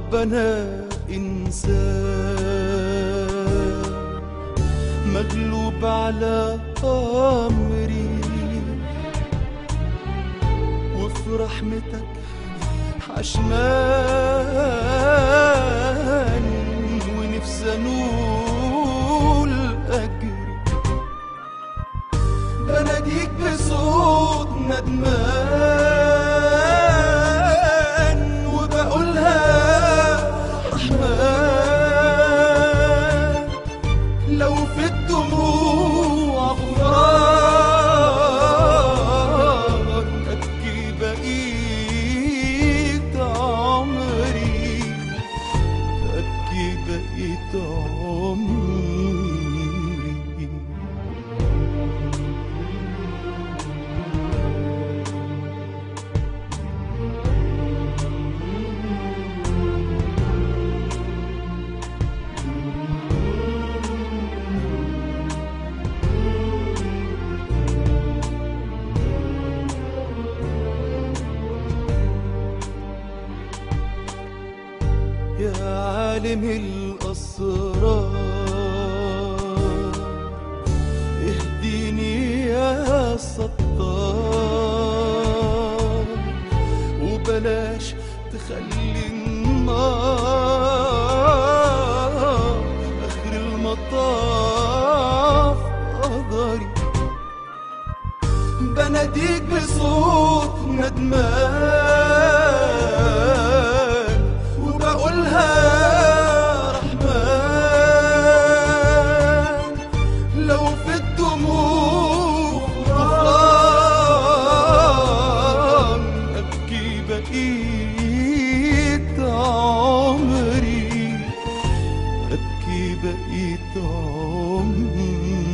أنا إنسان مغلوب على أمري، وفي رحمتك حشمان ونفسي أنول أجري. بناديك بصوت ندمان وبقولها رحمن، لو في الدموع غفران أبكي بقيت عمري، أبكي بقيت عمري. يا عالم الأسرار اهديني يا ستار، وبلاش تخلي النار آخر المطاف قدري. بناديك بصوت ندمان وبقولها رحمن، لو في الدموع غفران أبكي بقيت عمري، أبكي بقيت عمري.